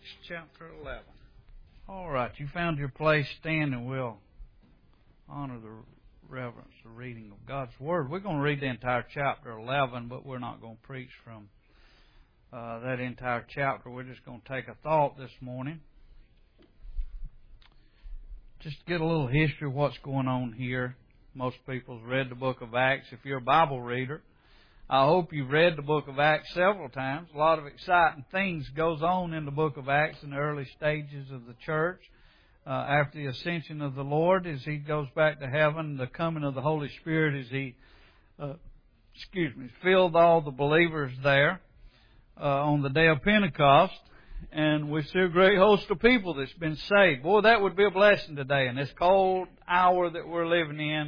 chapter 11. All right, you found your place. Stand and we'll honor the reverence, the reading of God's Word. We're going to read the entire chapter 11, but we're not going to preach from that entire chapter. We're just going to take a thought this morning. Just to get a little history of what's going on here. Most people's read the book of Acts. If you're a Bible reader, I hope you've read the book of Acts several times. A lot of exciting things goes on in the book of Acts in the early stages of the church. After the ascension of the Lord, as He goes back to heaven, the coming of the Holy Spirit as He, filled all the believers there on the day of Pentecost. And we see a great host of people that's been saved. Boy, that would be a blessing today in this cold hour that we're living in.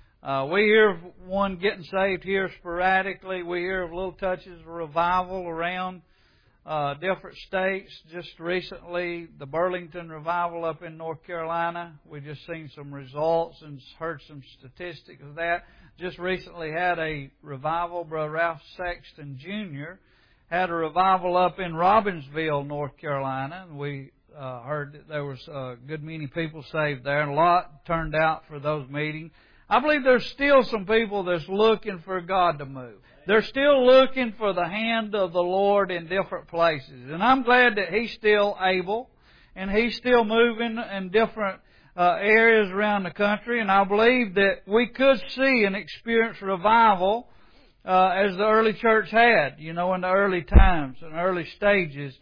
We hear of one getting saved here sporadically. We hear of little touches of revival around different states. Just recently, the Burlington revival up in North Carolina. We just seen some results and heard some statistics of that. Just recently had a revival. Brother Ralph Sexton Jr. had a revival up in Robbinsville, North Carolina. And we heard that there was a good many people saved there. And a lot turned out for those meetings. I believe there's still some people that's looking for God to move. They're still looking for the hand of the Lord in different places. And I'm glad that He's still able and He's still moving in different areas around the country. And I believe that we could see and experience revival as the early church had, in the early times and early stages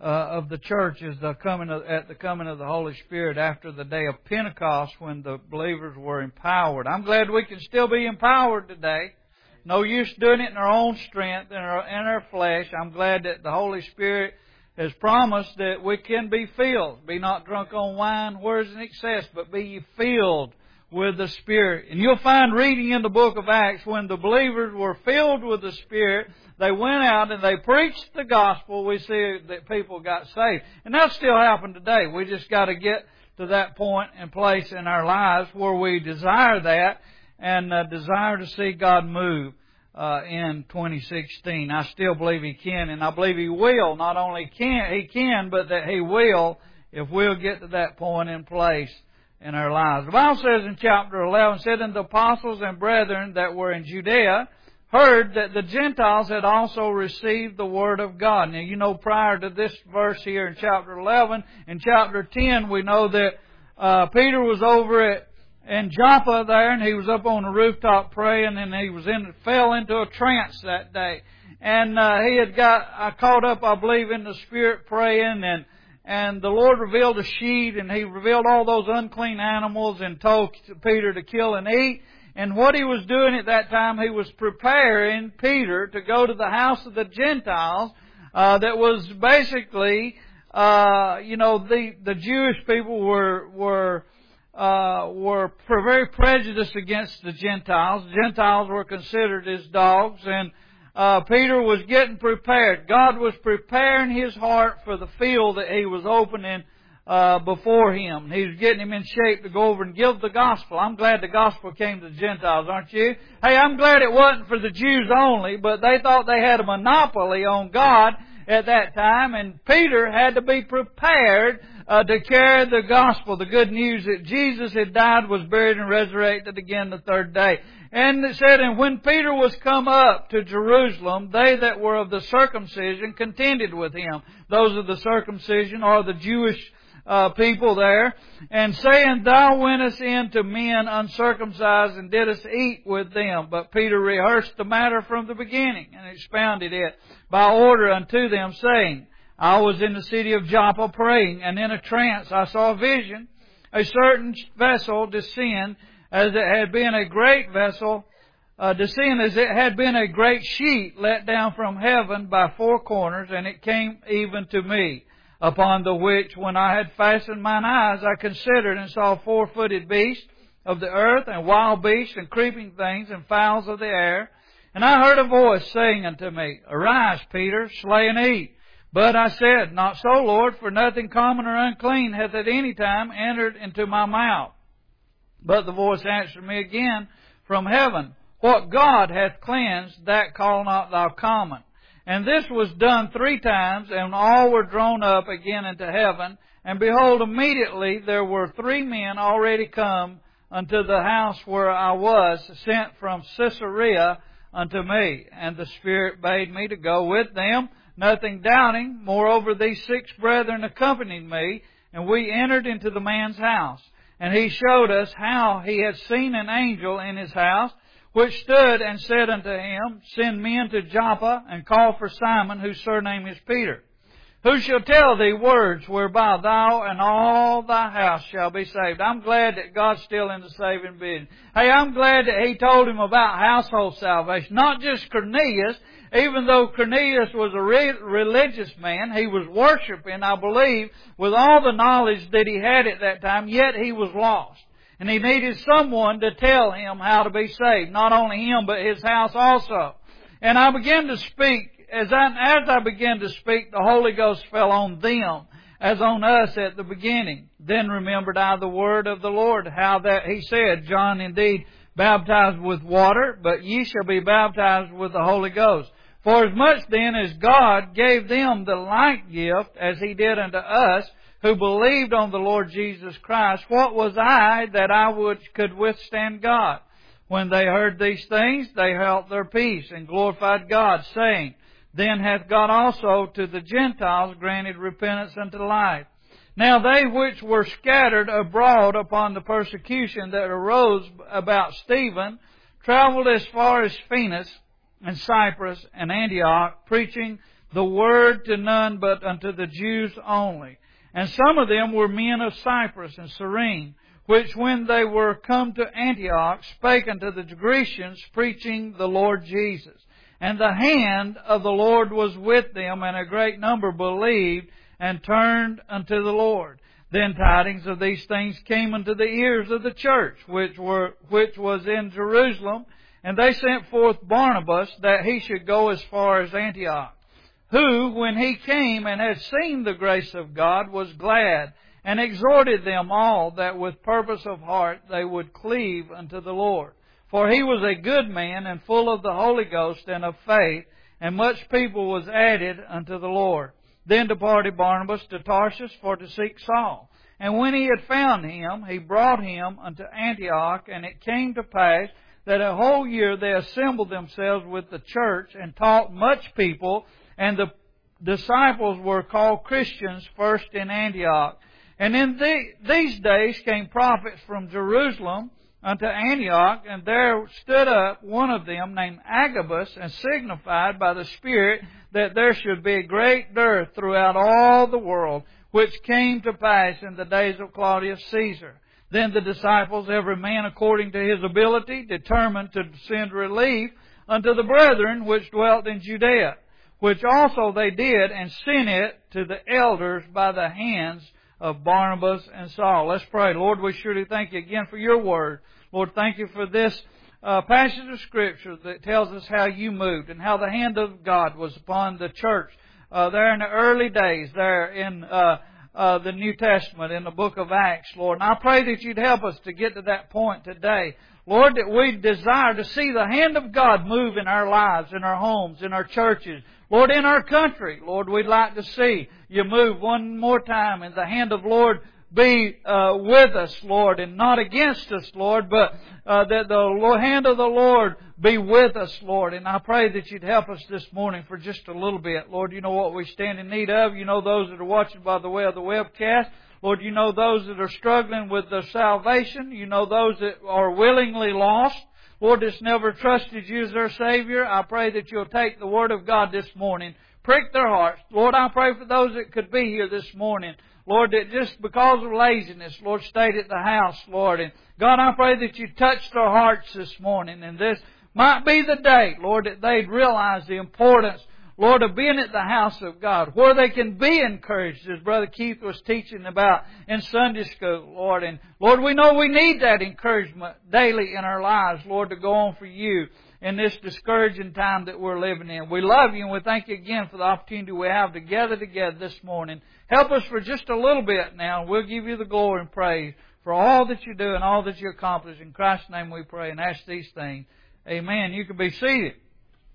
of the church at the coming of the Holy Spirit after the day of Pentecost when the believers were empowered. I'm glad we can still be empowered today. No use doing it in our own strength, in our flesh. I'm glad that the Holy Spirit has promised that we can be filled. Be not drunk on wine, whereas in excess, but be ye filled with the Spirit. And you'll find reading in the book of Acts when the believers were filled with the Spirit, they went out and they preached the gospel. We see that people got saved. And that still happens today. We just got to get to that point and place in our lives where we desire that and desire to see God move in 2016. I still believe He can, and I believe He will. Not only He can, but that He will if we'll get to that point in place in our lives. The Bible says in chapter 11, said, "And the apostles and brethren that were in Judea heard that the Gentiles had also received the Word of God." Now, prior to this verse here in chapter 11, in chapter 10, we know that Peter was over in Joppa there, and he was up on the rooftop praying, and he fell into a trance that day. And he had got caught up, I believe, in the Spirit praying, and the Lord revealed a sheet, and He revealed all those unclean animals and told Peter to kill and eat. And what he was doing at that time, he was preparing Peter to go to the house of the Gentiles, that was basically, the Jewish people were very prejudiced against the Gentiles. The Gentiles were considered as dogs, and Peter was getting prepared. God was preparing his heart for the field that He was opening before him. He was getting him in shape to go over and give the gospel. I'm glad the gospel came to the Gentiles, aren't you? Hey, I'm glad it wasn't for the Jews only, but they thought they had a monopoly on God at that time, and Peter had to be prepared to carry the gospel, the good news that Jesus had died, was buried, and resurrected again the third day. And it said, "And when Peter was come up to Jerusalem, they that were of the circumcision contended with him." Those of the circumcision are the Jewish people there, and saying, "Thou wentest in to men uncircumcised, and didst eat with them." But Peter rehearsed the matter from the beginning, and expounded it by order unto them, saying, "I was in the city of Joppa praying, and in a trance I saw a vision, a certain vessel descend, as it had been a great vessel, as it had been a great sheet let down from heaven by four corners, and it came even to me. Upon the which, when I had fastened mine eyes, I considered and saw four-footed beasts of the earth, and wild beasts, and creeping things, and fowls of the air. And I heard a voice saying unto me, Arise, Peter, slay and eat. But I said, Not so, Lord, for nothing common or unclean hath at any time entered into my mouth. But the voice answered me again from heaven, What God hath cleansed, that call not thou common. And this was done 3 times, and all were drawn up again into heaven. And behold, immediately there were 3 men already come unto the house where I was, sent from Caesarea unto me. And the Spirit bade me to go with them, nothing doubting. Moreover, these 6 brethren accompanied me, and we entered into the man's house. And he showed us how he had seen an angel in his house, which stood and said unto him, Send men to Joppa, and call for Simon, whose surname is Peter, who shall tell thee words whereby thou and all thy house shall be saved. I'm glad that God's still in the saving business. Hey, I'm glad that He told him about household salvation. Not just Cornelius. Even though Cornelius was a religious man, he was worshiping, I believe, with all the knowledge that he had at that time, yet he was lost. And he needed someone to tell him how to be saved. Not only him, but his house also. And I began to speak. As I began to speak, the Holy Ghost fell on them as on us at the beginning. Then remembered I the word of the Lord, how that He said, John indeed baptized with water, but ye shall be baptized with the Holy Ghost. For as much then as God gave them the like gift as He did unto us, who believed on the Lord Jesus Christ, what was I that I could withstand God? When they heard these things, they held their peace and glorified God, saying, Then hath God also to the Gentiles granted repentance unto life. Now they which were scattered abroad upon the persecution that arose about Stephen traveled as far as Phoenix and Cyprus and Antioch, preaching the word to none but unto the Jews only. And some of them were men of Cyprus and Cyrene, which when they were come to Antioch spake unto the Grecians, preaching the Lord Jesus. And the hand of the Lord was with them, and a great number believed and turned unto the Lord. Then tidings of these things came unto the ears of the church, which was in Jerusalem, and they sent forth Barnabas, that he should go as far as Antioch, who, when he came and had seen the grace of God, was glad, and exhorted them all that with purpose of heart they would cleave unto the Lord. For he was a good man, and full of the Holy Ghost and of faith, and much people was added unto the Lord. Then departed Barnabas to Tarsus for to seek Saul. And when he had found him, he brought him unto Antioch, and it came to pass that a whole year they assembled themselves with the church, and taught much people, and the disciples were called Christians first in Antioch. And in these days came prophets from Jerusalem unto Antioch, and there stood up one of them named Agabus, and signified by the Spirit that there should be a great dearth throughout all the world, which came to pass in the days of Claudius Caesar. Then the disciples, every man according to his ability, determined to send relief unto the brethren which dwelt in Judea, which also they did, and sent it to the elders by the hands of Barnabas and Saul. Let's pray. Lord, we surely thank You again for Your Word. Lord, thank You for this passage of Scripture that tells us how You moved and how the hand of God was upon the church there in the early days, there in the New Testament, in the book of Acts, Lord. And I pray that You'd help us to get to that point today. Lord, that we desire to see the hand of God move in our lives, in our homes, in our churches. Lord, in our country, Lord, we'd like to see You move one more time, and the hand of Lord be with us, Lord, and not against us, Lord, but that the hand of the Lord be with us, Lord. And I pray that You'd help us this morning for just a little bit. Lord, You know what we stand in need of. You know those that are watching by the way of the webcast. Lord, You know those that are struggling with their salvation. You know those that are willingly lost. Lord, that's never trusted You as their Savior. I pray that You'll take the Word of God this morning, prick their hearts. Lord, I pray for those that could be here this morning, Lord, that just because of laziness, Lord, stayed at the house, Lord. And God, I pray that You touch their hearts this morning. And this might be the day, Lord, that they'd realize the importance, Lord, of being at the house of God, where they can be encouraged, as Brother Keith was teaching about in Sunday school, Lord. And Lord, we know we need that encouragement daily in our lives, Lord, to go on for You in this discouraging time that we're living in. We love You, and we thank You again for the opportunity we have to gather together this morning. Help us for just a little bit now, and we'll give You the glory and praise for all that You do and all that You accomplish. In Christ's name we pray and ask these things. Amen. You can be seated.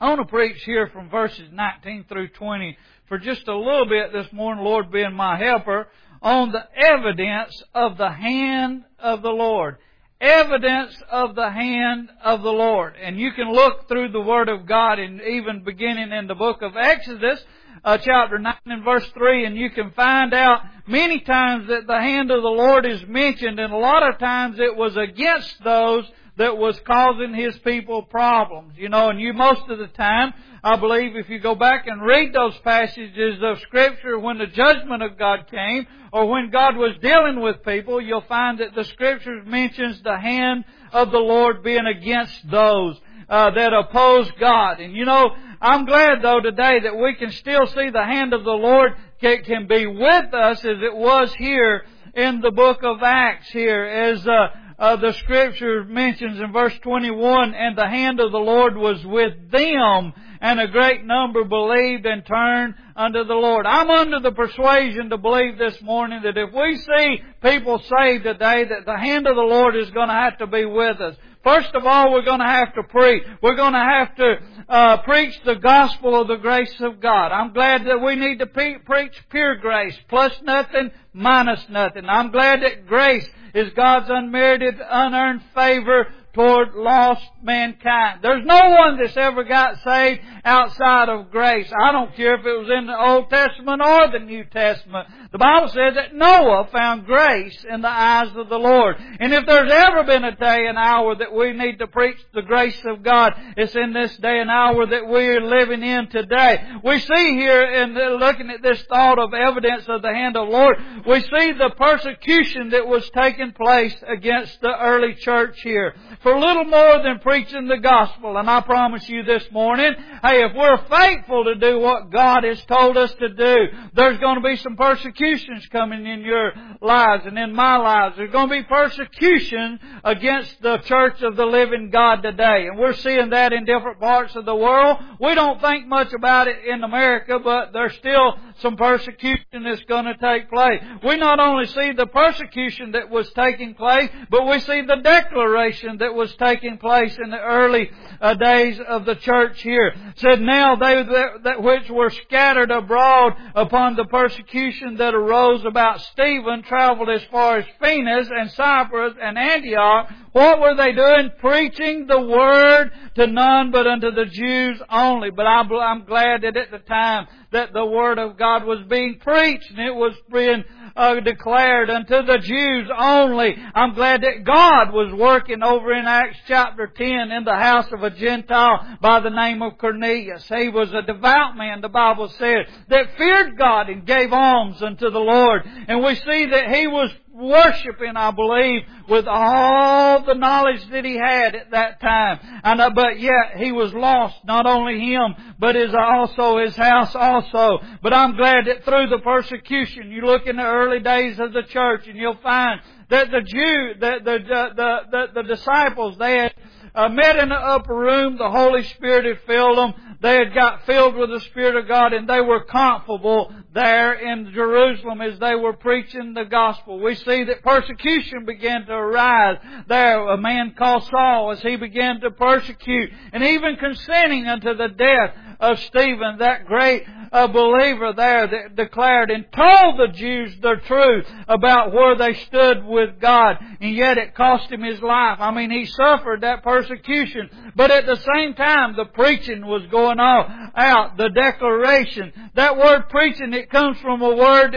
I want to preach here from verses 19 through 20 for just a little bit this morning, Lord being my helper, on the evidence of the hand of the Lord. Evidence of the hand of the Lord. And you can look through the Word of God, and even beginning in the book of Exodus, chapter 9 and verse 3, and you can find out many times that the hand of the Lord is mentioned, and a lot of times it was against those that was causing His people problems. And you most of the time, I believe if you go back and read those passages of Scripture when the judgment of God came, or when God was dealing with people, you'll find that the Scriptures mentions the hand of the Lord being against those that oppose God. And I'm glad though today that we can still see the hand of the Lord can be with us as it was here in the book of Acts here, as the Scripture mentions in verse 21, and the hand of the Lord was with them, and a great number believed and turned unto the Lord. I'm under the persuasion to believe this morning that if we see people saved today, that the hand of the Lord is going to have to be with us. First of all, we're going to have to preach. We're going to have to preach the gospel of the grace of God. I'm glad that we need to preach pure grace, plus nothing, minus nothing. I'm glad that grace is God's unmerited, unearned favor toward lost mankind. There's no one that's ever got saved outside of grace. I don't care if it was in the Old Testament or the New Testament. The Bible says that Noah found grace in the eyes of the Lord. And if there's ever been a day and hour that we need to preach the grace of God, it's in this day and hour that we're living in today. We see here, in looking at this thought of evidence of the hand of the Lord, we see the persecution that was taking place against the early church here. For little more than preaching the gospel. And I promise you this morning, hey, if we're faithful to do what God has told us to do, there's going to be some persecutions coming in your lives and in my lives. There's going to be persecution against the church of the living God today. And we're seeing that in different parts of the world. We don't think much about it in America, but there's still some persecution that's going to take place. We not only see the persecution that was taking place, but we see the declaration that was taking place in the early days of the church here. It said, now they that which were scattered abroad upon the persecution that arose about Stephen traveled as far as Phoenix and Cyprus and Antioch. What were they doing? Preaching the Word to none but unto the Jews only. But I'm glad that at the time that the Word of God was being preached and it was being declared unto the Jews only. I'm glad that God was working over in Acts chapter 10 in the house of a Gentile by the name of Cornelius. He was a devout man, the Bible said, that feared God and gave alms unto the Lord. And we see that he was worshiping, I believe, with all the knowledge that he had at that time. But yet he was lost, not only him, but also his house also. But I'm glad that through the persecution, you look in the early days of the church and you'll find that the disciples, they had met in the upper room, the Holy Spirit had filled them. They had got filled with the Spirit of God and they were comfortable there in Jerusalem as they were preaching the gospel. We see that persecution began to arise there. A man called Saul, as he began to persecute and even consenting unto the death of Stephen, that great believer there that declared and told the Jews the truth about where they stood with God. And yet it cost him his life. I mean, he suffered that persecution. But at the same time, the preaching was going on out. The declaration. That word preaching, it comes from a word,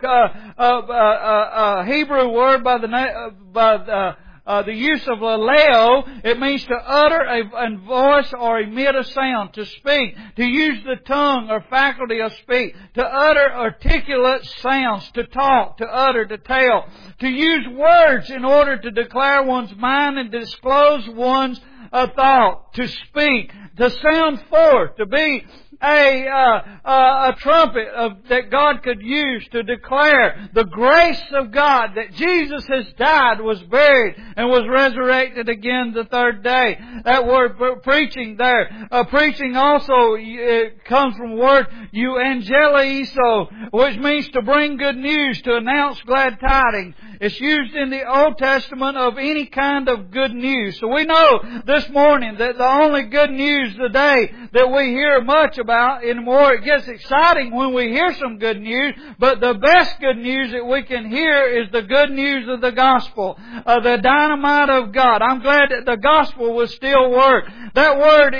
a Hebrew word by the use of laleo. It means to utter a voice or emit a sound, to speak, to use the tongue or faculty of speech, to utter articulate sounds, to talk, to utter, to tell, to use words in order to declare one's mind and disclose one's thought, to speak, to sound forth, to be a trumpet that God could use to declare the grace of God, that Jesus has died, was buried, and was resurrected again the third day. That word preaching there, preaching also comes from the word euangelizo, which means to bring good news, to announce glad tidings. It's used in the Old Testament of any kind of good news. So we know this morning that the only good news today that we hear much about anymore, it gets exciting when we hear some good news, but the best good news that we can hear is the good news of the gospel, the dynamite of God. I'm glad that the gospel will still work. That word,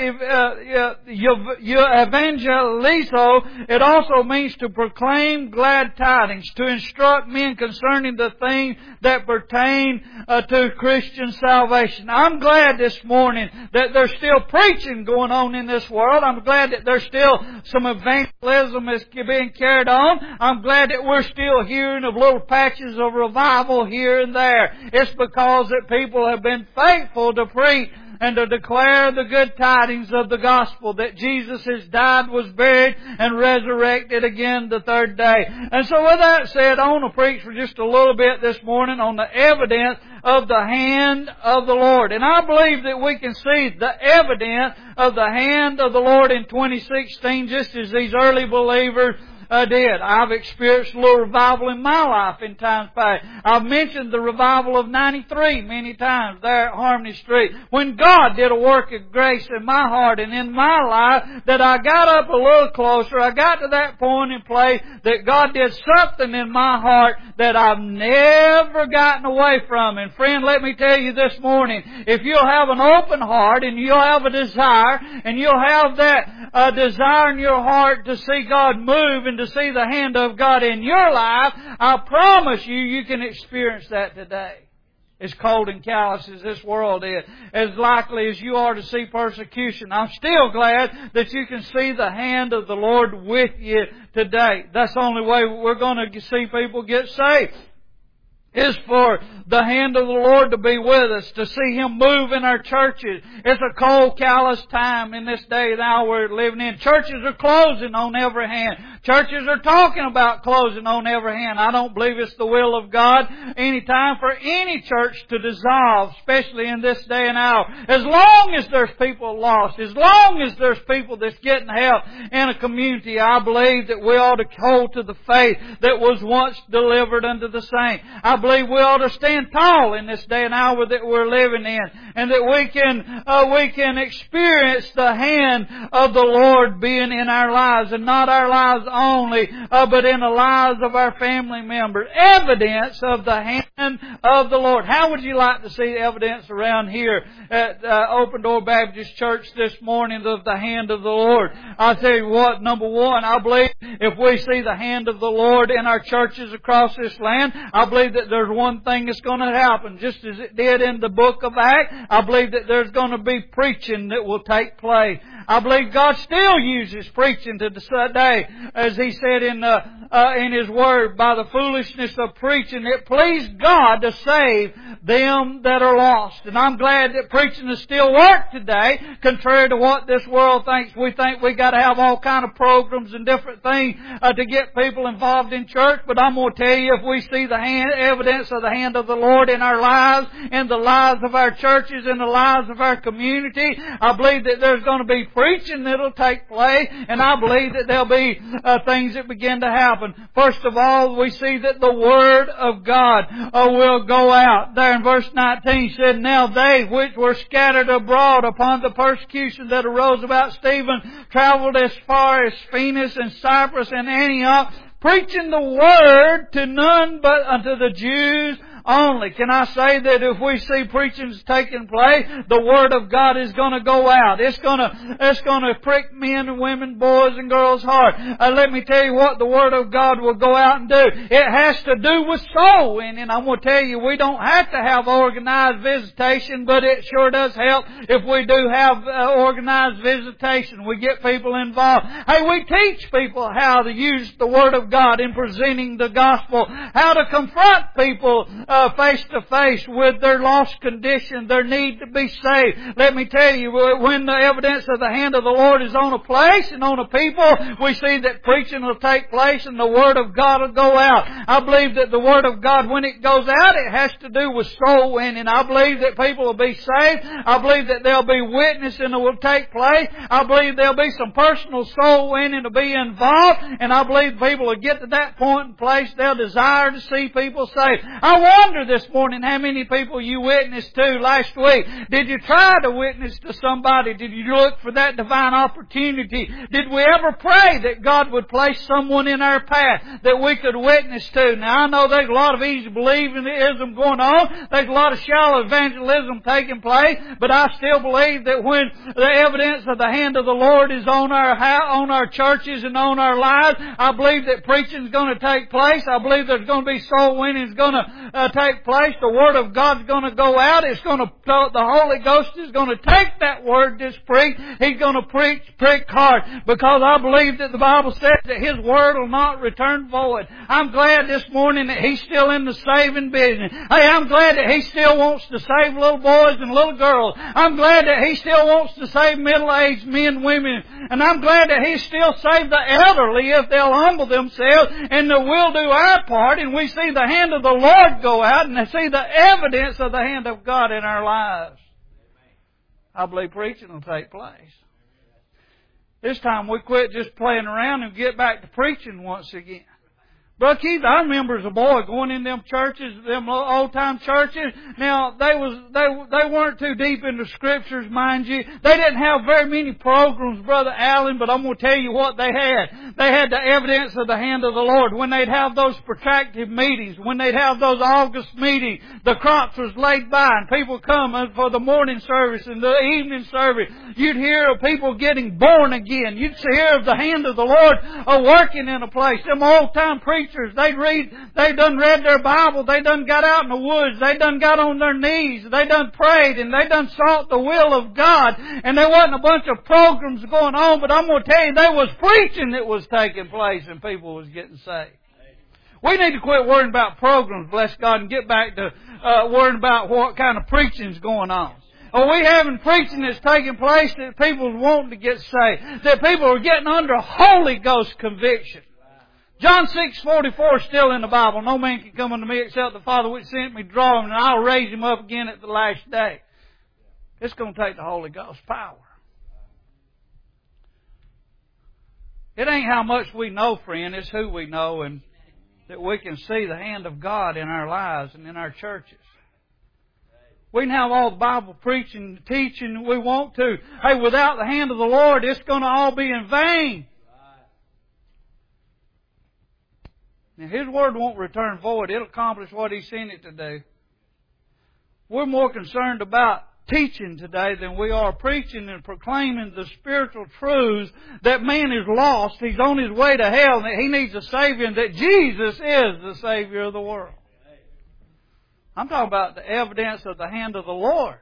evangelizo, it also means to proclaim glad tidings, to instruct men concerning the things that pertain to Christian salvation. I'm glad this morning that there's still preaching going on in this world. I'm glad that there's still some evangelism is being carried on. I'm glad that we're still hearing of little patches of revival here and there. It's because that people have been faithful to preach and to declare the good tidings of the gospel, that Jesus has died, was buried, and resurrected again the third day. And so with that said, I want to preach for just a little bit this morning on the evidence of the hand of the Lord. And I believe that we can see the evidence of the hand of the Lord in 2016, just as these early believers did. I've experienced a little revival in my life in times past. I've mentioned the revival of 93 many times there at Harmony Street, when God did a work of grace in my heart and in my life, that I got up a little closer. I got to that point in place that God did something in my heart that I've never gotten away from. And friend, let me tell you this morning, if you'll have an open heart and you'll have a desire and you'll have that desire in your heart to see God move and to see the hand of God in your life, I promise you, you can experience that today. As cold and callous as this world is, as likely as you are to see persecution, I'm still glad that you can see the hand of the Lord with you today. That's the only way we're going to see people get saved, is for the hand of the Lord to be with us, to see Him move in our churches. It's a cold, callous time in this day and hour we're living in. Churches are closing on every hand. Churches are talking about closing on every hand. I don't believe it's the will of God any time for any church to dissolve, especially in this day and hour. As long as there's people lost, as long as there's people that's getting help in a community, I believe that we ought to hold to the faith that was once delivered unto the saints. I believe we ought to stand tall in this day and hour that we're living in, and that we can experience the hand of the Lord being in our lives, and not our lives only, but in the lives of our family members. Evidence of the hand of the Lord. How would you like to see evidence around here at Open Door Baptist Church this morning of the hand of the Lord? I'll tell you what, number one, I believe if we see the hand of the Lord in our churches across this land, I believe that there's one thing that's going to happen. Just as it did in the book of Acts, I believe that there's going to be preaching that will take place. I believe God still uses preaching to today, as He said in His Word, by the foolishness of preaching, it pleased God to save them that are lost. And I'm glad that preaching is still work today, contrary to what this world thinks. We think we got to have all kind of programs and different things to get people involved in church. But I'm going to tell you, if we see the evidence of the hand of the Lord in our lives, in the lives of our churches, in the lives of our community, I believe that there's going to be preaching that'll take place, and I believe that there'll be things that begin to happen. First of all, we see that the Word of God will go out. There in verse 19 said, "Now they which were scattered abroad upon the persecution that arose about Stephen traveled as far as Phoenix and Cyprus and Antioch, preaching the Word to none but unto the Jews only." Can I say that if we see preachings taking place, the Word of God is going to go out. It's going to prick men and women, boys and girls' heart. Let me tell you what the Word of God will go out and do. It has to do with soul winning. And I'm going to tell you, we don't have to have organized visitation, but it sure does help if we do have organized visitation. We get people involved. Hey, we teach people how to use the Word of God in presenting the gospel, how to confront people face to face with their lost condition, their need to be saved. Let me tell you, when the evidence of the hand of the Lord is on a place and on a people, we see that preaching will take place and the Word of God will go out. I believe that the Word of God, when it goes out, it has to do with soul winning. I believe that people will be saved. I believe that there'll be witnessing that will take place. I believe there'll be some personal soul winning to be involved. And I believe people will get to that point and place they'll desire to see people saved. I wonder this morning how many people you witnessed to last week. Did you try to witness to somebody? Did you look for that divine opportunity? Did we ever pray that God would place someone in our path that we could witness to? Now I know there's a lot of easy believism going on. There's a lot of shallow evangelism taking place. But I still believe that when the evidence of the hand of the Lord is on our churches and on our lives, I believe that preaching is going to take place. I believe there's going to be soul winning is going to take place. The Word of God's going to go out. The Holy Ghost is going to take that Word that's preached. He's going to preach hard, because I believe that the Bible says that His Word will not return void. I'm glad this morning that He's still in the saving business. Hey, I'm glad that He still wants to save little boys and little girls. I'm glad that He still wants to save middle-aged men, women. And I'm glad that He still saved the elderly if they'll humble themselves, and that we'll do our part, and we see the hand of the Lord go out and see the evidence of the hand of God in our lives. I believe preaching will take place. This time we quit just playing around and get back to preaching once again. Brother Keith, I remember as a boy going in them churches, them old time churches. Now they weren't too deep into scriptures, mind you. They didn't have very many programs, Brother Allen, but I'm going to tell you what they had. They had the evidence of the hand of the Lord. When they'd have those protracted meetings, when they'd have those August meetings, the crops was laid by and people come for the morning service and the evening service. You'd hear of people getting born again. You'd hear of the hand of the Lord working in a place. Them old time preachers, they done read their Bible, they done got out in the woods, they done got on their knees, they done prayed, and they done sought the will of God. And there wasn't a bunch of programs going on, but I'm going to tell you, there was preaching that was taking place and people was getting saved. We need to quit worrying about programs, bless God, and get back to worrying about what kind of preaching's going on. Are we having preaching that's taking place that people's wanting to get saved? That people are getting under Holy Ghost conviction. John 6:44 is still in the Bible. No man can come unto me except the Father which sent me draw him, and I'll raise him up again at the last day. It's going to take the Holy Ghost power. It ain't how much we know, friend. It's who we know, and that we can see the hand of God in our lives and in our churches. We can have all the Bible preaching and teaching we want to. Hey, without the hand of the Lord, it's going to all be in vain. Now, His Word won't return void. It'll accomplish what He sent it to do. We're more concerned about teaching today than we are preaching and proclaiming the spiritual truths that man is lost, he's on his way to hell, and that he needs a Savior, and that Jesus is the Savior of the world. I'm talking about the evidence of the hand of the Lord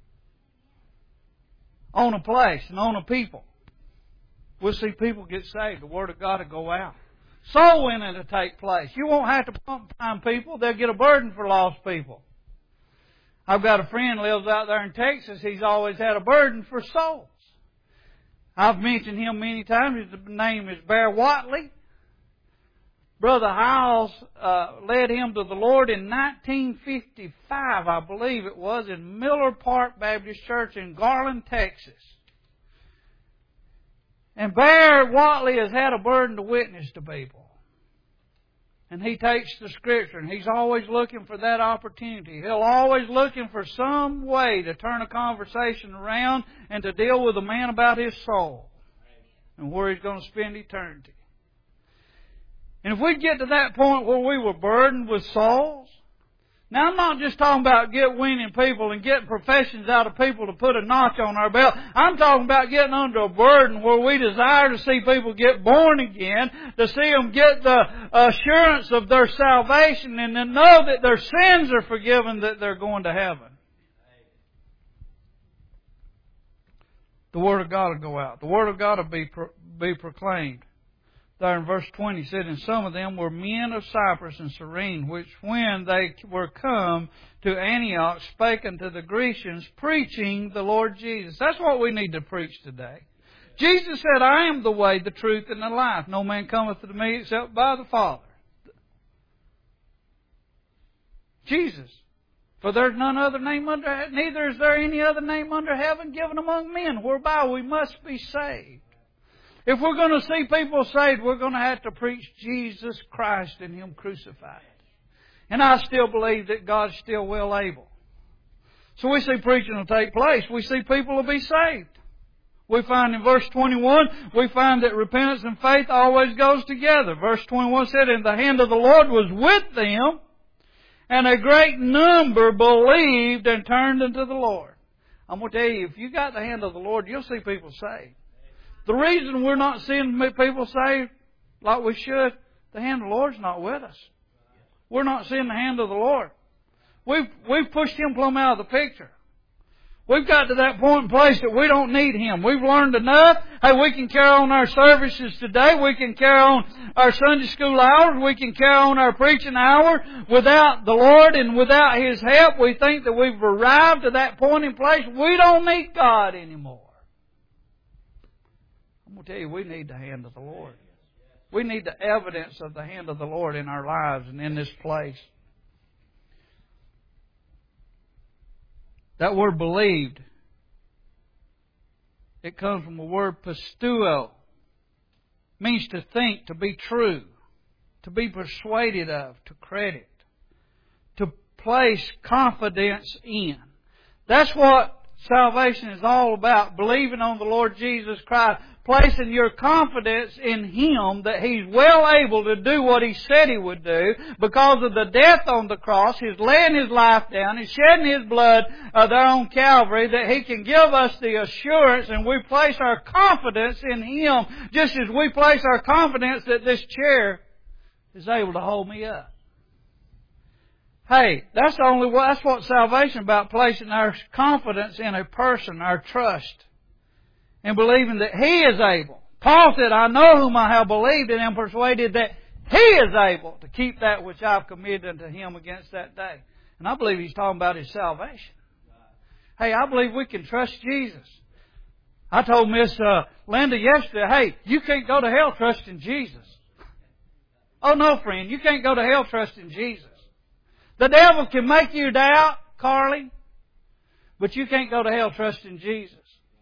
on a place and on a people. We'll see people get saved. The Word of God will go out. Soul winning to take place. You won't have to pump prime people. They'll get a burden for lost people. I've got a friend who lives out there in Texas. He's always had a burden for souls. I've mentioned him many times. His name is Bear Watley. Brother Hiles led him to the Lord in 1955, I believe it was, in Miller Park Baptist Church in Garland, Texas. And Bear Watley has had a burden to witness to people. And he takes the Scripture, and he's always looking for that opportunity. He'll always looking for some way to turn a conversation around and to deal with a man about his soul and where he's going to spend eternity. And if we get to that point where we were burdened with souls, now I'm not just talking about winning people and getting professions out of people to put a notch on our belt. I'm talking about getting under a burden where we desire to see people get born again, to see them get the assurance of their salvation, and to know that their sins are forgiven, that they're going to heaven. The Word of God will go out. The Word of God will be proclaimed. there in verse 20 said, and some of them were men of Cyprus and Cyrene, which when they were come to Antioch spake unto the Grecians, preaching the Lord Jesus. That's what we need to preach today. Jesus said, I am the way, the truth, and the life. No man cometh to me except by the Father. Jesus. For there's none other name under heaven, neither is there any other name under heaven given among men, whereby we must be saved. If we're going to see people saved, we're going to have to preach Jesus Christ and Him crucified. And I still believe that God's still well able. So we see preaching will take place. We see people will be saved. We find in verse 21, we find that repentance and faith always goes together. Verse 21 said, and the hand of the Lord was with them, and a great number believed and turned unto the Lord. I'm going to tell you, if you got the hand of the Lord, you'll see people saved. The reason we're not seeing people saved like we should, the hand of the Lord's not with us. We're not seeing the hand of the Lord. We've pushed Him plumb out of the picture. We've got to that point and place that we don't need Him. We've learned enough. Hey, we can carry on our services today. We can carry on our Sunday school hours. We can carry on our preaching hour without the Lord and without His help. We think that we've arrived to that point in place. We don't need God anymore. I'm going to tell you, we need the hand of the Lord. We need the evidence of the hand of the Lord in our lives and in this place. That word believed, it comes from the word pisteuo. Means to think, to be true, to be persuaded of, to credit, to place confidence in. That's what salvation is all about. Believing on the Lord Jesus Christ. Placing your confidence in Him that He's well able to do what He said He would do because of the death on the cross, His laying His life down, His shedding His blood there on Calvary, that He can give us the assurance, and we place our confidence in Him just as we place our confidence that this chair is able to hold me up. Hey, that's what salvation is about, placing our confidence in a person, our trust. And believing that He is able. Paul said, I know whom I have believed and am persuaded that He is able to keep that which I've committed unto Him against that day. And I believe he's talking about His salvation. Hey, I believe we can trust Jesus. I told Miss Linda yesterday, hey, you can't go to hell trusting Jesus. Oh no, friend, you can't go to hell trusting Jesus. The devil can make you doubt, Carly, but you can't go to hell trusting Jesus.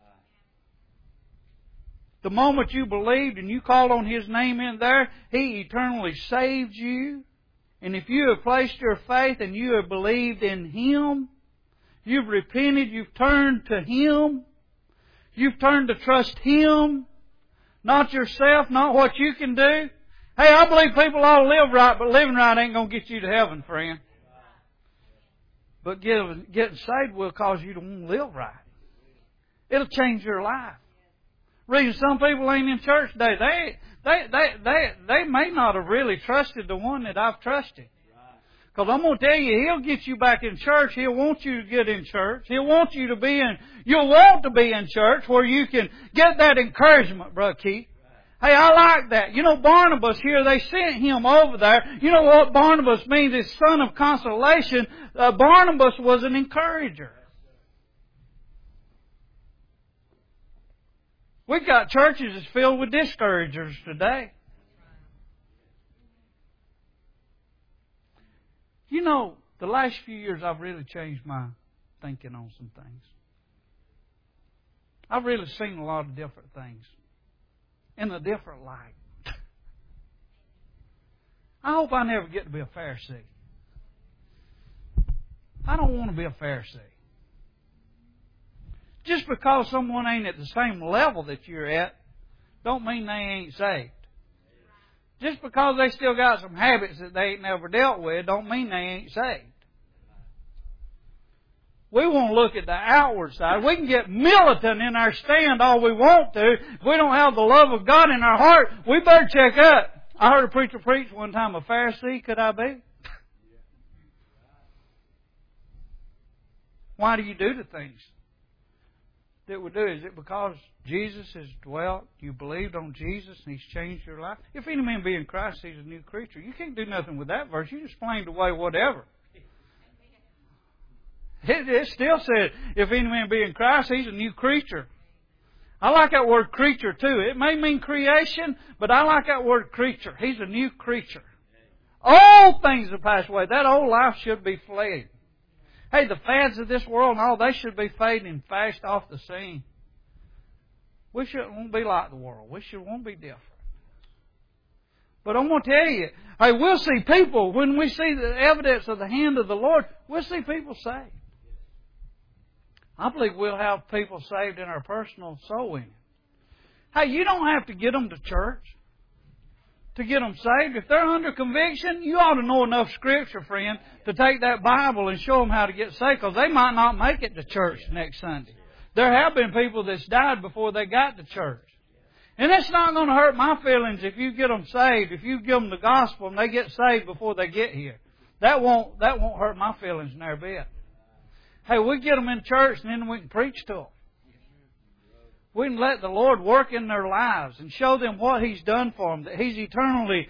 The moment you believed and you called on His name in there, He eternally saved you. And if you have placed your faith and you have believed in Him, you've repented, you've turned to Him, you've turned to trust Him, not yourself, not what you can do. Hey, I believe people ought to live right, but living right ain't going to get you to heaven, friend. But getting saved will cause you to want to live right. It'll change your life. Reason some people ain't in church today, they may not have really trusted the one that I've trusted. Because I'm going to tell you, He'll get you back in church. He'll want you to get in church. He'll want you to be in, you'll want to be in church where you can get that encouragement, Brother Keith. Hey, I like that. You know, Barnabas here, they sent him over there. You know what Barnabas means? Is son of consolation. Barnabas was an encourager. We've got churches that's filled with discouragers today. You know, the last few years I've really changed my thinking on some things. I've really seen a lot of different things in a different light. I hope I never get to be a Pharisee. I don't want to be a Pharisee. Just because someone ain't at the same level that you're at, don't mean they ain't saved. Just because they still got some habits that they ain't never dealt with, don't mean they ain't saved. We want to look at the outward side. We can get militant in our stand all we want to. If we don't have the love of God in our heart, we better check up. I heard a preacher preach one time, a Pharisee could I be? Why do you do the things? that we do? Is it because Jesus has dwelt, you believed on Jesus, and He's changed your life? If any man be in Christ, he's a new creature. You can't do nothing with that verse. You just explained away whatever. It still said, if any man be in Christ, he's a new creature. I like that word creature too. It may mean creation, but I like that word creature. He's a new creature. All things have passed away. That old life should be fled. Hey, the fads of this world and all, they should be fading fast off the scene. We shouldn't be like the world. We should want to be different. But I'm going to tell you, hey, we'll see people, when we see the evidence of the hand of the Lord, we'll see people saved. I believe we'll have people saved in our personal soul winning. Hey, you don't have to get them to church to get them saved. If they're under conviction, you ought to know enough Scripture, friend, to take that Bible and show them how to get saved, because they might not make it to church next Sunday. There have been people that's died before they got to church. And it's not going to hurt my feelings if you get them saved, if you give them the gospel and they get saved before they get here. That won't hurt my feelings near a bit. Hey, we get them in church and then we can preach to them. We can let the Lord work in their lives and show them what He's done for them, that He's eternally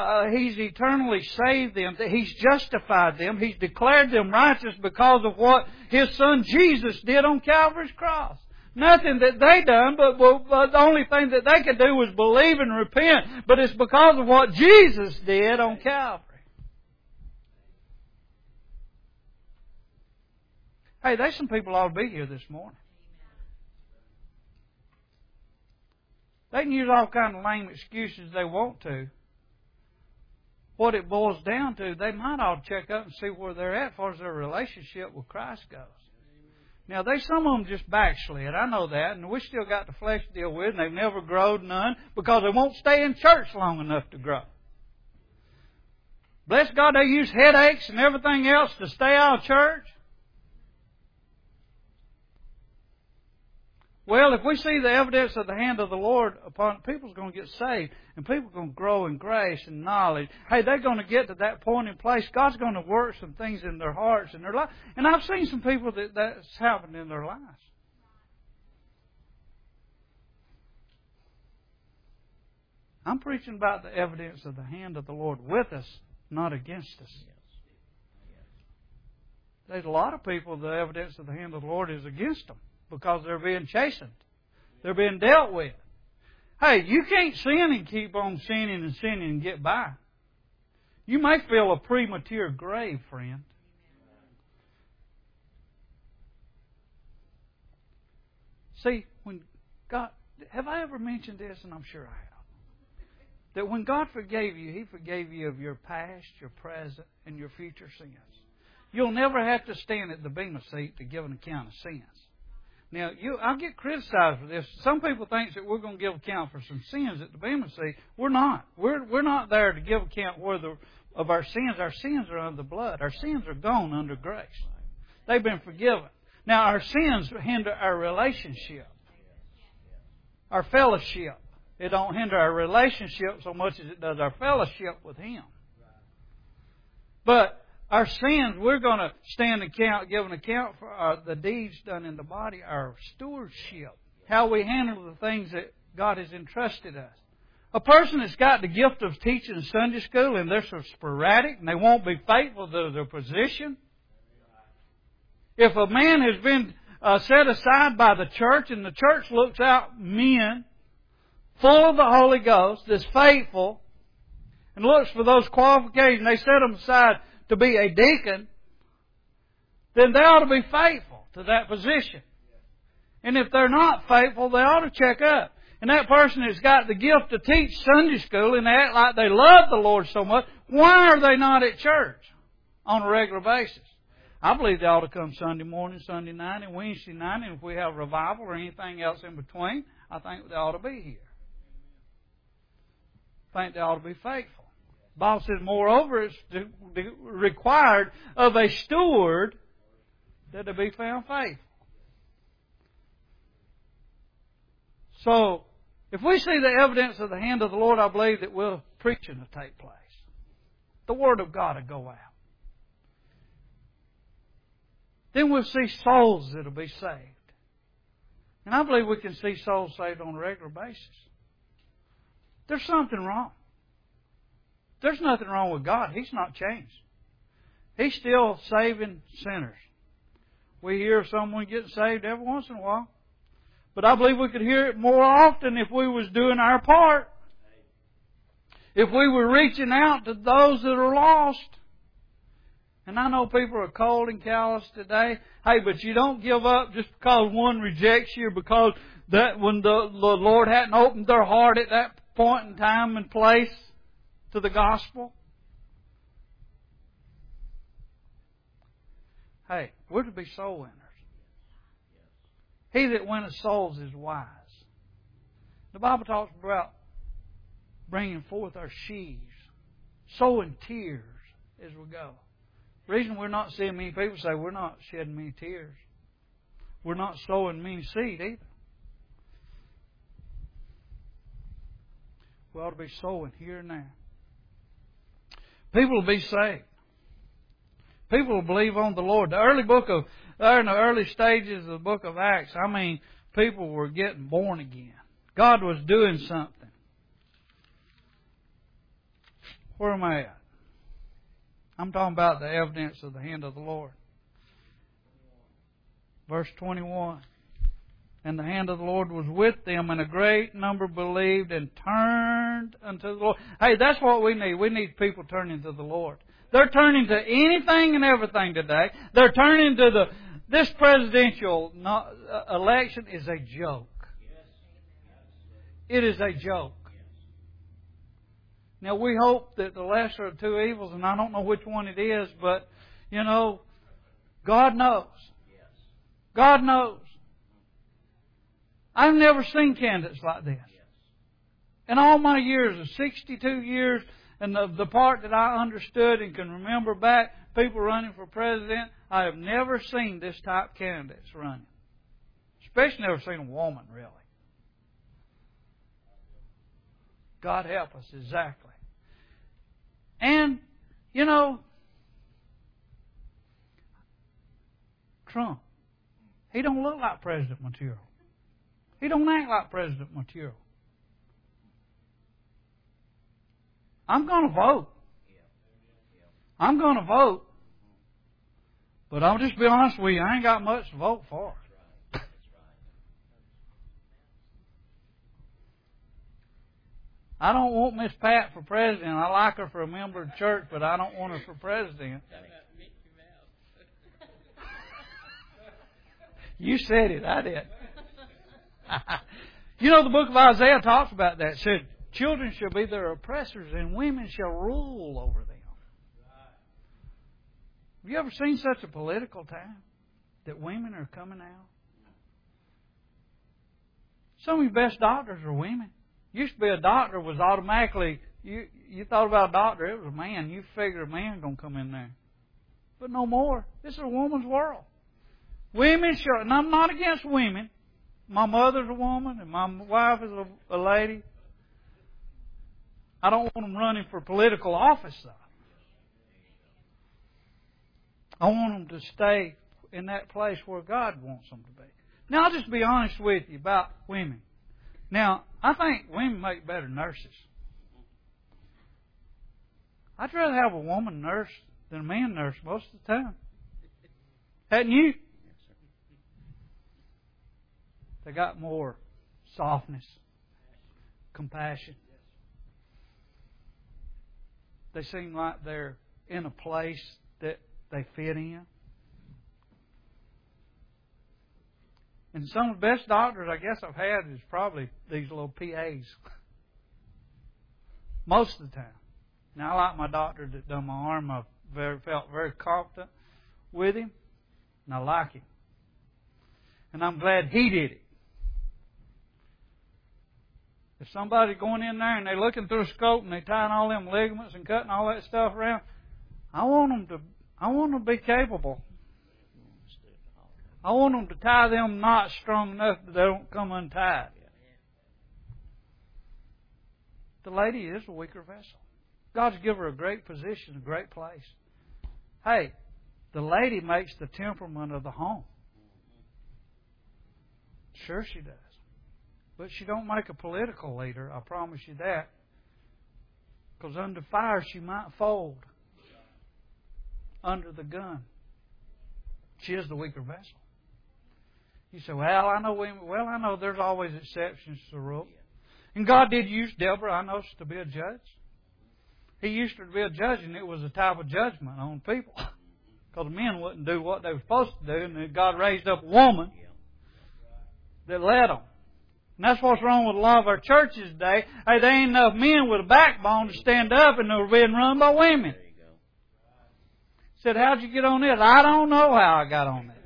saved them, that He's justified them, He's declared them righteous because of what His Son Jesus did on Calvary's cross. Nothing that they done, but the only thing that they could do was believe and repent. But it's because of what Jesus did on Calvary. Hey, there's some people ought to be here this morning. They can use all kind of lame excuses they want to. What it boils down to, they might ought to check up and see where they're at as far as their relationship with Christ goes. Now, some of them just backslid. I know that. And we still got the flesh to deal with. And they've never growed none because they won't stay in church long enough to grow. Bless God, they use headaches and everything else to stay out of church. Well, if we see the evidence of the hand of the Lord upon people's going to get saved, and people are going to grow in grace and knowledge. Hey, they're going to get to that point in place. God's going to work some things in their hearts and their life. And I've seen some people that's happened in their lives. I'm preaching about the evidence of the hand of the Lord with us, not against us. There's a lot of people, the evidence of the hand of the Lord is against them, because they're being chastened. They're being dealt with. Hey, you can't sin and keep on sinning and sinning and get by. You may feel a premature grave, friend. See, when God... Have I ever mentioned this? And I'm sure I have. That when God forgave you, He forgave you of your past, your present, and your future sins. You'll never have to stand at the bema seat to give an account of sins. Now, I'll get criticized for this. Some people think that we're going to give account for some sins at the bema seat. We're not. We're not there to give account of our sins. Our sins are under the blood. Our sins are gone under grace. They've been forgiven. Now, our sins hinder our relationship, our fellowship. It don't hinder our relationship so much as it does our fellowship with Him. But our sins, we're going to give an account for the deeds done in the body, our stewardship, how we handle the things that God has entrusted us. A person that's got the gift of teaching Sunday school and they're so sporadic and they won't be faithful to their position. If a man has been set aside by the church and the church looks out men full of the Holy Ghost that's faithful and looks for those qualifications, they set them aside to be a deacon, then they ought to be faithful to that position. And if they're not faithful, they ought to check up. And that person that's got the gift to teach Sunday school and they act like they love the Lord so much, why are they not at church on a regular basis? I believe they ought to come Sunday morning, Sunday night, and Wednesday night, and if we have revival or anything else in between, I think they ought to be here. I think they ought to be faithful. The Bible says, moreover, it's required of a steward that to be found faithful. So, if we see the evidence of the hand of the Lord, I believe that preaching will take place. The Word of God will go out. Then we'll see souls that will be saved. And I believe we can see souls saved on a regular basis. There's something wrong. There's nothing wrong with God. He's not changed. He's still saving sinners. We hear of someone getting saved every once in a while. But I believe we could hear it more often if we was doing our part. If we were reaching out to those that are lost. And I know people are cold and callous today. Hey, but you don't give up just because one rejects you, because that when the Lord hadn't opened their heart at that point in time and place to the gospel. Hey, we're to be soul winners. He that winneth souls is wise. The Bible talks about bringing forth our sheaves, sowing tears as we go. The reason we're not seeing many people say we're not shedding many tears. We're not sowing many seed either. We ought to be sowing here and there. People will be saved. People will believe on the Lord. In the early stages of the book of Acts, I mean, people were getting born again. God was doing something. Where am I at? I'm talking about the evidence of the hand of the Lord. Verse 21. And the hand of the Lord was with them, and a great number believed and turned unto the Lord. Hey, that's what we need. We need people turning to the Lord. They're turning to anything and everything today. They're turning to this presidential election is a joke. It is a joke. Now, we hope that the lesser of two evils, and I don't know which one it is, but, God knows. God knows. I've never seen candidates like this. In all my years of 62 years, and the part that I understood and can remember back, people running for president, I have never seen this type of candidates running. Especially never seen a woman, really. God help us, exactly. And, Trump, he don't look like President material. He don't act like President material. I'm going to vote. I'm going to vote. But I'll just be honest with you, I ain't got much to vote for. I don't want Miss Pat for president. I like her for a member of the church, but I don't want her for president. You said it, I did. The book of Isaiah talks about that. It said, children shall be their oppressors, and women shall rule over them. Have you ever seen such a political time that women are coming out? Some of your best doctors are women. Used to be a doctor was automatically, you thought about a doctor, it was a man. You figured a man going to come in there. But no more. This is a woman's world. Women shall, and I'm not against women. My mother's a woman and my wife is a lady. I don't want them running for political office, though. I want them to stay in that place where God wants them to be. Now, I'll just be honest with you about women. Now, I think women make better nurses. I'd rather have a woman nurse than a man nurse most of the time. Hadn't you? They got more softness, compassion. They seem like they're in a place that they fit in. And some of the best doctors I guess I've had is probably these little PAs. Most of the time. Now, I like my doctor that done my arm. I felt very confident with him. And I like him. And I'm glad he did it. If somebody's going in there and they're looking through a scope and they're tying all them ligaments and cutting all that stuff around, I want them to be capable. I want them to tie them knots strong enough that they don't come untied. The lady is a weaker vessel. God's given her a great position, a great place. Hey, the lady makes the temperament of the home. Sure she does. But she don't make a political leader, I promise you that. Because under fire she might fold. Under the gun. She is the weaker vessel. You say, well, I know there's always exceptions to the rule. And God did use Deborah, I know, to be a judge. He used her to be a judge, and it was a type of judgment on people. Because the men wouldn't do what they were supposed to do, and then God raised up a woman that led them. And that's what's wrong with a lot of our churches today. Hey, there ain't enough men with a backbone to stand up, and they're being run by women. Said, how'd you get on this? I don't know how I got on this.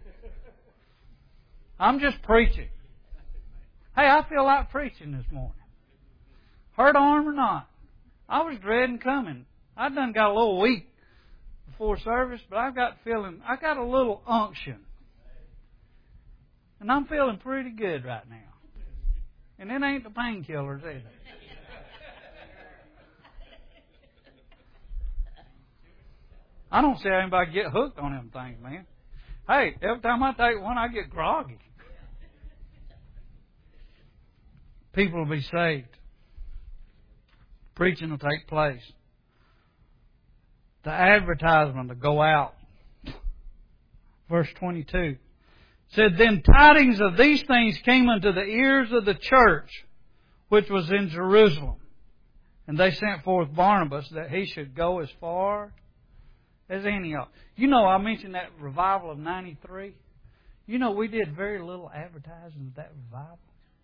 I'm just preaching. Hey, I feel like preaching this morning. Hurt arm or not. I was dreading coming. I done got a little weak before service, but I got a little unction. And I'm feeling pretty good right now. And it ain't the painkillers either. I don't see anybody get hooked on them things, man. Hey, every time I take one, I get groggy. People will be saved. Preaching will take place. The advertisement will go out. Verse 22 said, then tidings of these things came unto the ears of the church, which was in Jerusalem. And they sent forth Barnabas that he should go as far as Antioch. You know, I mentioned that revival of 93. You know, we did very little advertising of that revival.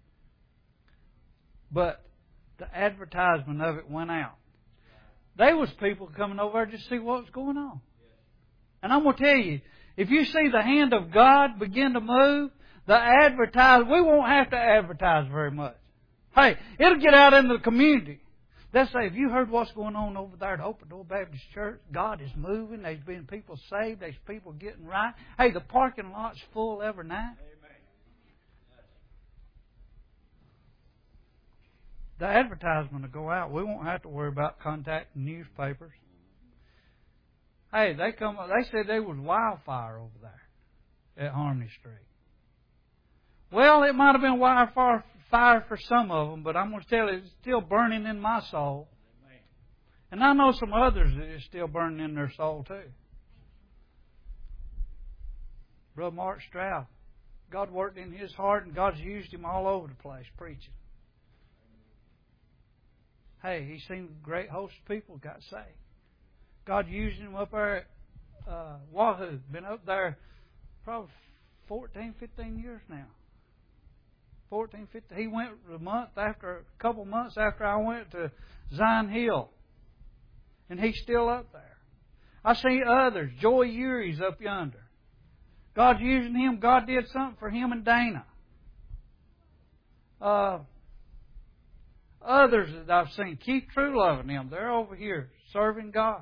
But the advertisement of it went out. There was people coming over there just to see what was going on. And I'm going to tell you, if you see the hand of God begin to move, we won't have to advertise very much. Hey, it'll get out into the community. They'll say, have you heard what's going on over there at Open Door Baptist Church? God is moving. There's been people saved. There's people getting right. Hey, the parking lot's full every night. The advertisement will go out. We won't have to worry about contacting newspapers. Hey, they said there was wildfire over there at Harmony Street. Well, it might have been wildfire for some of them, but I'm going to tell you, it's still burning in my soul. And I know some others that it's still burning in their soul too. Brother Mark Stroud, God worked in his heart, and God's used him all over the place preaching. Hey, he's seen a great host of people got saved. God used him up there at Wahoo. Been up there probably 14, 15 years now. 14, 15. He went a couple months after I went to Zion Hill. And he's still up there. I see others. Joy Urie's up yonder. God's using him. God did something for him and Dana. Others that I've seen, Keith Truelove and them, they're over here serving God.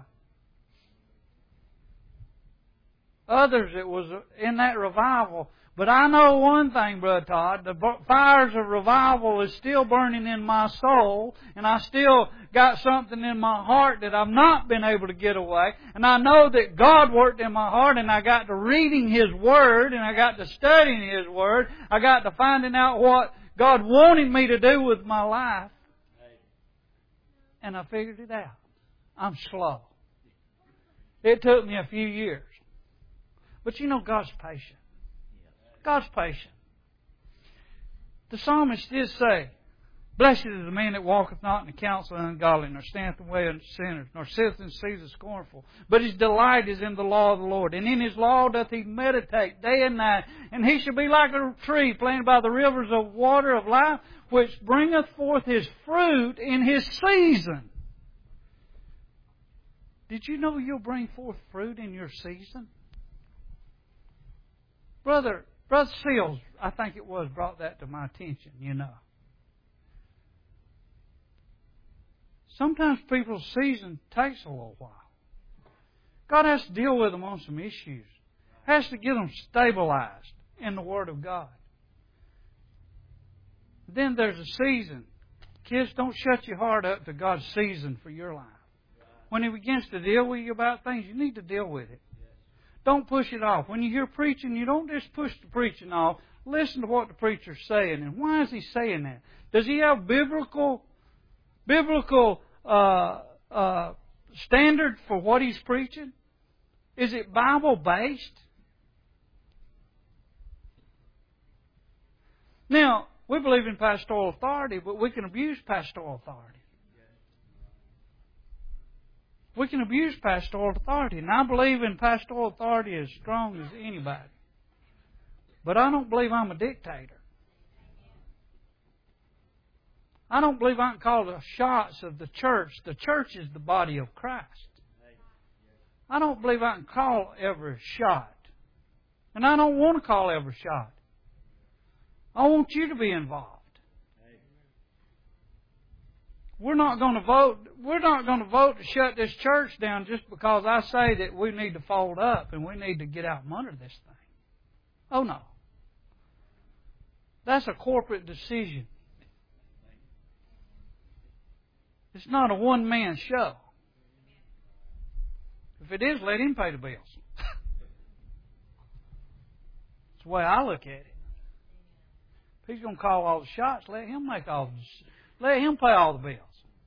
Others that was in that revival. But I know one thing, Brother Todd, the fires of revival is still burning in my soul, and I still got something in my heart that I've not been able to get away. And I know that God worked in my heart, and I got to reading His Word, and I got to studying His Word. I got to finding out what God wanted me to do with my life. And I figured it out. I'm slow. It took me a few years. But you know, God's patient. God's patient. The psalmist did say, blessed is the man that walketh not in the counsel of the ungodly, nor standeth in the way of sinners, nor sitteth in the seat of the scornful. But his delight is in the law of the Lord. And in his law doth he meditate day and night. And he shall be like a tree planted by the rivers of water of life, which bringeth forth his fruit in his season. Did you know you'll bring forth fruit in your season? Brother Seals, I think it was, brought that to my attention, you know. Sometimes people's season takes a little while. God has to deal with them on some issues. Has to get them stabilized in the Word of God. Then there's a season. Kids, don't shut your heart up to God's season for your life. When He begins to deal with you about things, you need to deal with it. Don't push it off. When you hear preaching, you don't just push the preaching off. Listen to what the preacher's saying. And why is he saying that? Does he have biblical standard for what he's preaching? Is it Bible-based? Now, we believe in pastoral authority, but we can abuse pastoral authority. We can abuse pastoral authority. And I believe in pastoral authority as strong as anybody. But I don't believe I'm a dictator. I don't believe I can call the shots of the church. The church is the body of Christ. I don't believe I can call every shot. And I don't want to call every shot. I want you to be involved. We're not going to vote to shut this church down just because I say that we need to fold up and we need to get out from under this thing. Oh no. That's a corporate decision. It's not a one-man show. If it is, let him pay the bills. That's the way I look at it. If he's going to call all the shots, let him pay all the bills.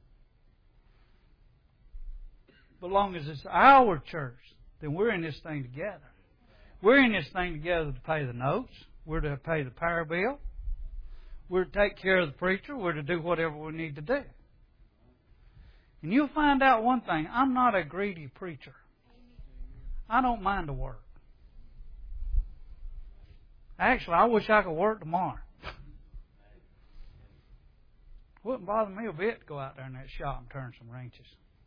But long as it's our church, then we're in this thing together. We're in this thing together to pay the notes. We're to pay the power bill. We're to take care of the preacher. We're to do whatever we need to do. And you'll find out one thing. I'm not a greedy preacher. I don't mind the work. Actually, I wish I could work tomorrow. Wouldn't bother me a bit to go out there in that shop and turn some wrenches.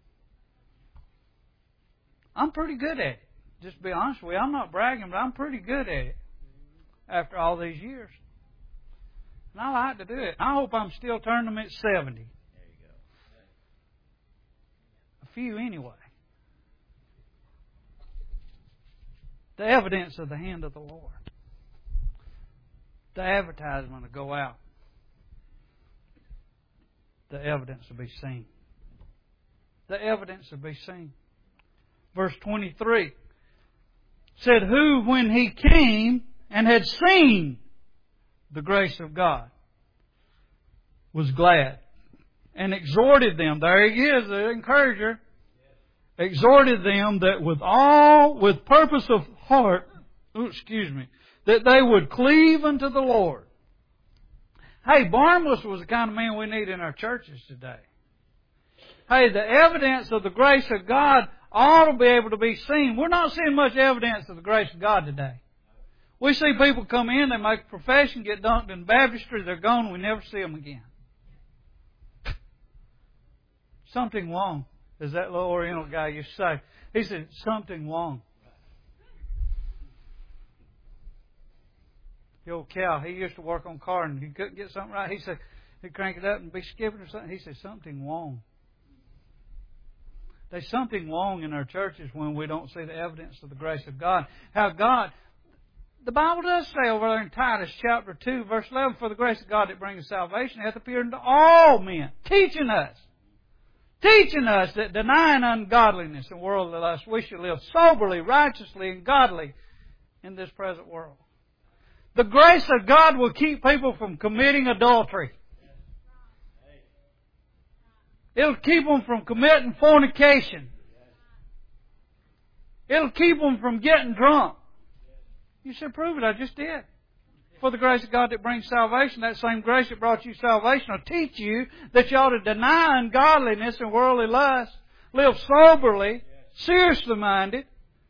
I'm pretty good at it. Just to be honest with you, I'm not bragging, but I'm pretty good at it after all these years. And I like to do it. I hope I'm still turning them at 70. There you go. A few anyway. The evidence of the hand of the Lord. The advertisement will go out. The evidence will be seen. The evidence will be seen. Verse 23 said, who, when he came and had seen the grace of God, was glad and exhorted them. There he is, the encourager. Exhorted them that with purpose of heart, that they would cleave unto the Lord. Hey, Barnabas was the kind of man we need in our churches today. Hey, the evidence of the grace of God ought to be able to be seen. We're not seeing much evidence of the grace of God today. We see people come in, they make a profession, get dunked in baptistry, they're gone, we never see them again. Something wrong, as that little Oriental guy used to say. He said, something wrong. The old cow, he used to work on car and he couldn't get something right. He said, he'd crank it up and be skipping or something. He said, something wrong. There's something wrong in our churches when we don't see the evidence of the grace of God. How God, the Bible does say over there in Titus chapter 2, verse 11, for the grace of God that brings salvation hath appeared unto all men, teaching us that denying ungodliness and worldly lust, we should live soberly, righteously, and godly in this present world. The grace of God will keep people from committing adultery. It'll keep them from committing fornication. It'll keep them from getting drunk. You said, prove it. I just did. For the grace of God that brings salvation, that same grace that brought you salvation will teach you that you ought to deny ungodliness and worldly lust, live soberly, seriously minded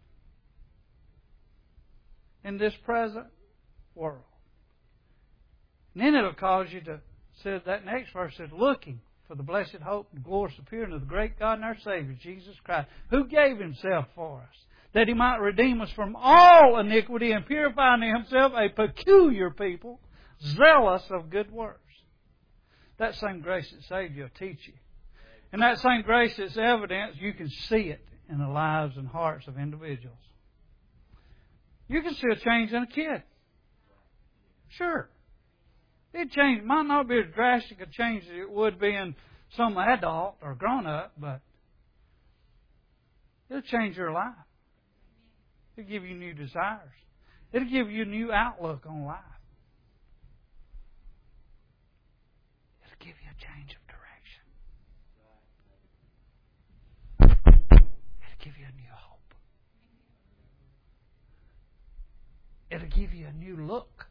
in this present world. And then it'll cause you to, says that next verse says, looking for the blessed hope and glorious appearing of the great God and our Savior, Jesus Christ, who gave Himself for us, that He might redeem us from all iniquity and purify unto Himself a peculiar people, zealous of good works. That same grace that saved you will teach you. And that same grace that's evidence, you can see it in the lives and hearts of individuals. You can see a change in a kid. Sure. It might not be as drastic a change as it would be in some adult or grown-up, but it'll change your life. It'll give you new desires. It'll give you a new outlook on life. change of direction. It'll give you a new hope. It'll give you a new look.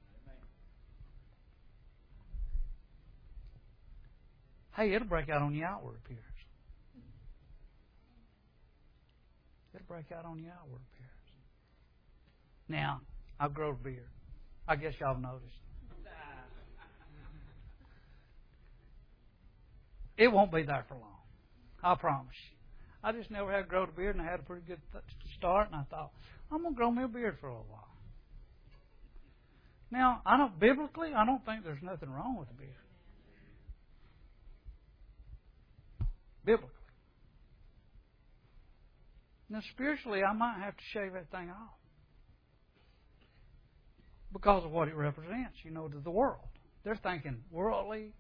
Hey, it'll break out on your outward appearance. It'll break out on your outward appearance. Now, I've grown a beard. I guess y'all have noticed. It won't be there for long. I promise you. I just never had grown a beard, and I had a pretty good start, and I thought, I'm going to grow me a beard for a little while. Now, biblically, I don't think there's nothing wrong with a beard. Biblically. Now, spiritually, I might have to shave that thing off. Because of what it represents, to the world. They're thinking worldly.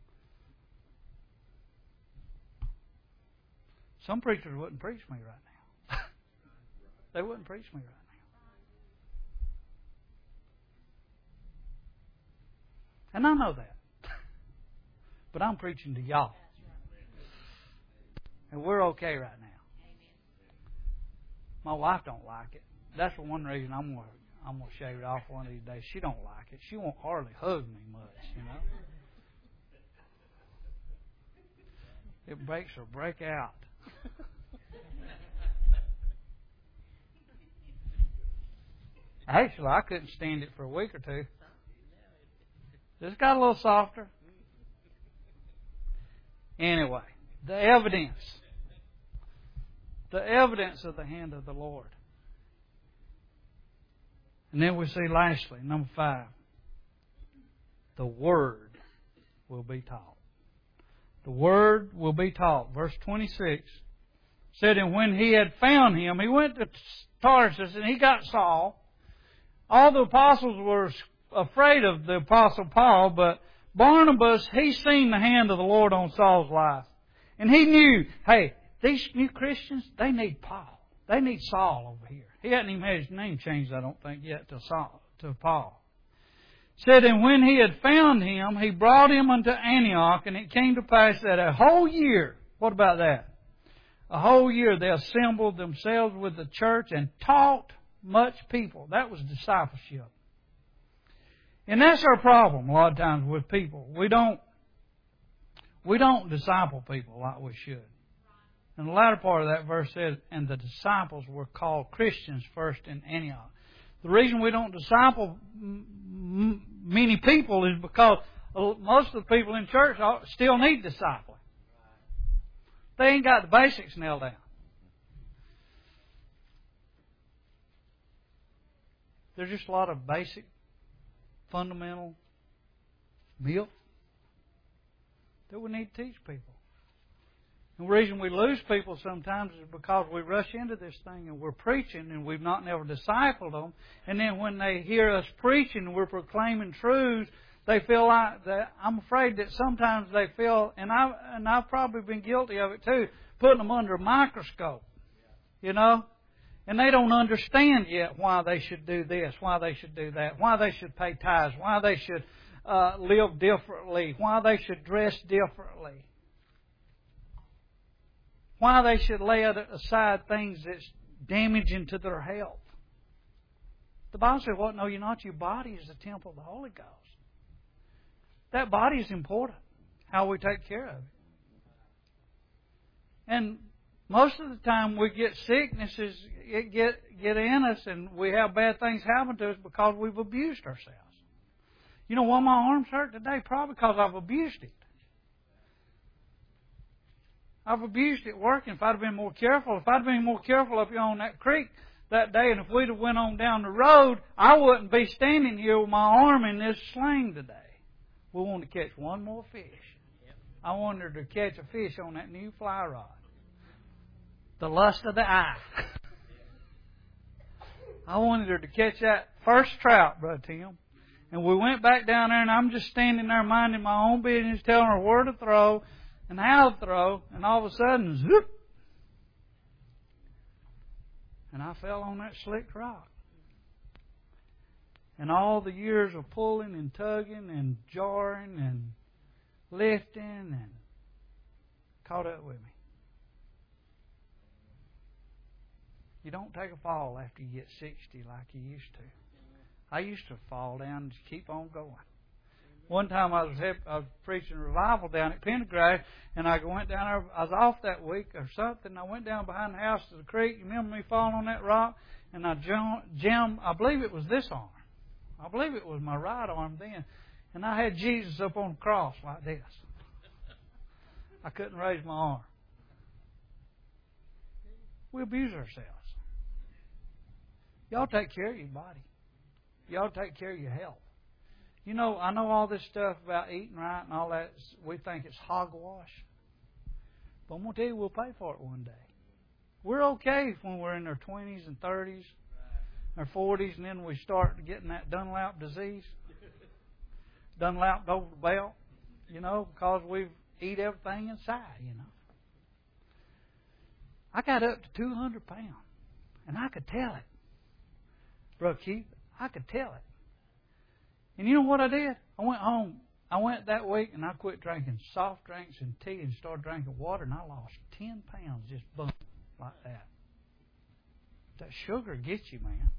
Some preachers wouldn't preach me right now. They wouldn't preach me right now. And I know that. But I'm preaching to y'all. And we're okay right now. My wife don't like it. That's for one reason I'm going to shave it off one of these days. She don't like it. She won't hardly hug me much, It makes her break out. Actually, I couldn't stand it for a week or two. Just got a little softer. Anyway, the evidence of the hand of the Lord. And then we see lastly, number 5, the Word will be taught. The Word will be taught. Verse 26 said, and when he had found him, he went to Tarsus and he got Saul. All the apostles were afraid of the apostle Paul, but Barnabas, he seen the hand of the Lord on Saul's life. And he knew, hey, these new Christians, they need Paul. They need Saul over here. He hadn't even had his name changed, I don't think, yet to Paul. Said, and when he had found him, he brought him unto Antioch, and it came to pass that a whole year, what about that? A whole year they assembled themselves with the church and taught much people. That was discipleship. And that's our problem a lot of times with people. We don't disciple people like we should. And the latter part of that verse says, and the disciples were called Christians first in Antioch. The reason we don't disciple many people is because most of the people in church still need discipling. They ain't got the basics nailed down. There's just a lot of basic, fundamental milk that we need to teach people. And the reason we lose people sometimes is because we rush into this thing and we're preaching and we've not never discipled them. And then when they hear us preaching and we're proclaiming truths, they feel like that. I'm afraid that sometimes they feel, and I've probably been guilty of it too, putting them under a microscope, and they don't understand yet why they should do this, why they should do that, why they should pay tithes, why they should live differently, why they should dress differently, why they should lay aside things that's damaging to their health. The Bible says, well, no, you're not. Your body is the temple of the Holy Ghost. That body is important, how we take care of it. And most of the time we get sicknesses get in us and we have bad things happen to us because we've abused ourselves. You know why my arms hurt today? Probably because I've abused it. I've abused it working. If I'd have been more careful, up here on that creek that day, and if we'd have went on down the road, I wouldn't be standing here with my arm in this sling today. We wanted to catch one more fish. I wanted to catch a fish on that new fly rod. The lust of the eye. I wanted her to catch that first trout, Brother Tim. And we went back down there, and I'm just standing there minding my own business, telling her where to throw and how to throw, and all of a sudden, zoop! And I fell on that slick rock. And all the years of pulling and tugging and jarring and lifting and caught up with me. You don't take a fall after you get 60 like you used to. I used to fall down and just keep on going. One time I was preaching revival down at Pendergrass, and I went down there. I was off that week or something. I went down behind the house to the creek. You remember me falling on that rock? And I jammed, I believe it was this arm. I believe it was my right arm then. And I had Jesus up on the cross like this. I couldn't raise my arm. We abuse ourselves. Y'all take care of your body. Y'all take care of your health. You know, I know all this stuff about eating right and all that. We think it's hogwash. But I'm going to tell you, we'll pay for it one day. We're okay when we're in our 20s and 30s, our 40s, and then we start getting that Dunlap disease. Dunlap over the belt, you know, because we've eat everything inside, you know. I got up to 200 pounds, and I could tell it. Brother Keith, I could tell it. And you know what I did? I went home. I went that week, and I quit drinking soft drinks and tea and started drinking water, and I lost 10 pounds just boom, like that. That sugar gets you, man.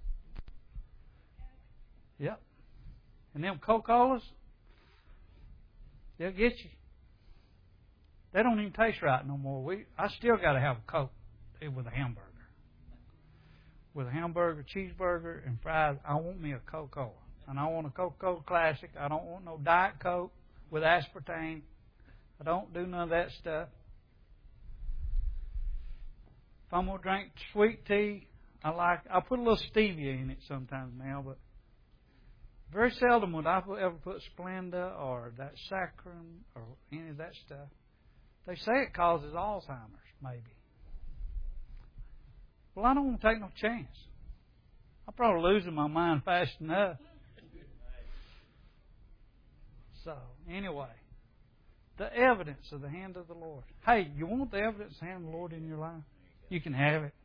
Yep. And them Coca-Colas, they'll get you. They don't even taste right no more. I still got to have a Coke with a hamburger. With a hamburger, cheeseburger, and fries, I want me a Coca-Cola. And I want a Coca-Cola Classic. I don't want no Diet Coke with aspartame. I don't do none of that stuff. If I'm going to drink sweet tea, I put a little stevia in it sometimes now, but very seldom would I ever put Splenda or that saccharin or any of that stuff. They say it causes Alzheimer's, maybe. Well, I don't want to take no chance. I'm probably losing my mind fast enough. So, anyway, the evidence of the hand of the Lord. Hey, you want the evidence of the hand of the Lord in your life? You can have it.